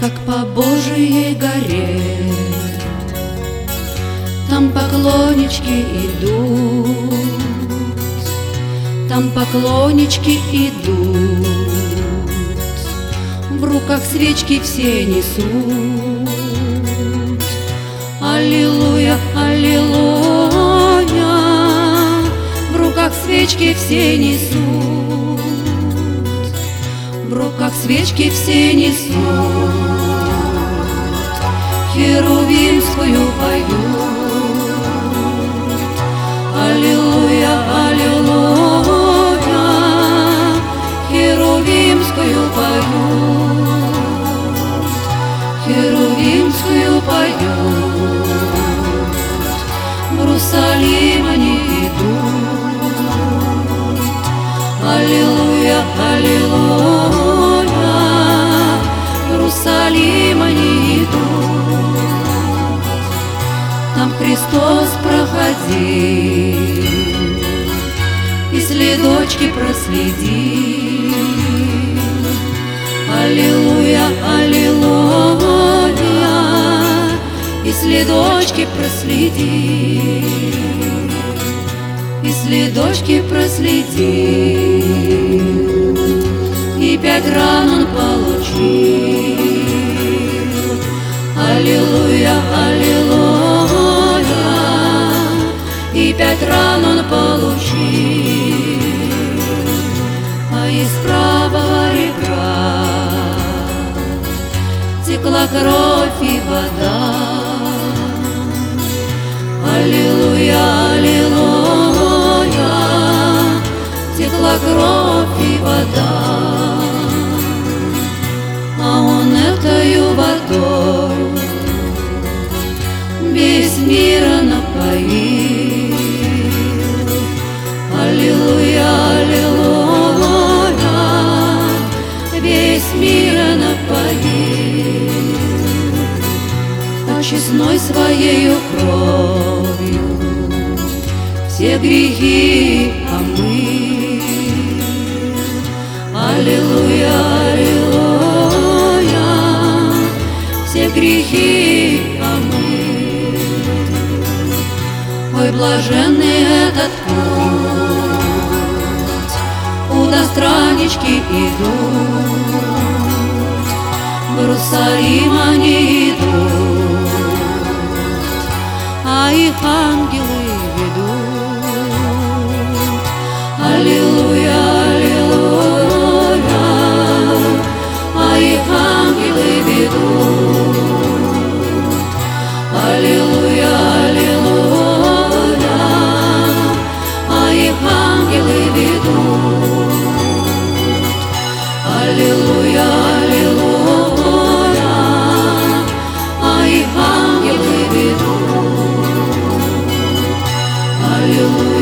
как по Божией горе. Там поклоннички идут, там поклоннички идут, в руках свечки все несут. Аллилуйя, аллилуйя, в руках свечки все несут, в руках свечки все несут. Херувимскую поют. Аллилуйя, аллилуйя, херувимскую поют, херувимскую поют. В Иерусалим они идут. Аллилуйя, аллилуйя, в Иерусалим они идут. Там Христос проходил и следочки проследил. Аллилуйя, аллилуйя, и следочки проследил, и следочки проследил, и 5 ран он получил. Аллилуйя, аллилуйя, и 5 ран он получил, а из правого ребра текла кровь и вода. Аллилуйя, аллилуйя, текла кровь и вода, а он этою водою весь мир напоил. Аллилуйя, аллилуйя, весь мир напоил. Очистной своею кровью все грехи омыл. Аллилуйя, аллилуйя, все грехи омыл. Ой, блаженный этот путь, куда странички идут, в Иерусалим они идут, а их ангелы ведут. Аллилуйя, аллилуйя, а их ангелы ведут. Аллилуйя, аллилуйя, а их ангелы ведут. Аллилуйя, аллилуйя, а их ангелы ведут. Аллилуйя.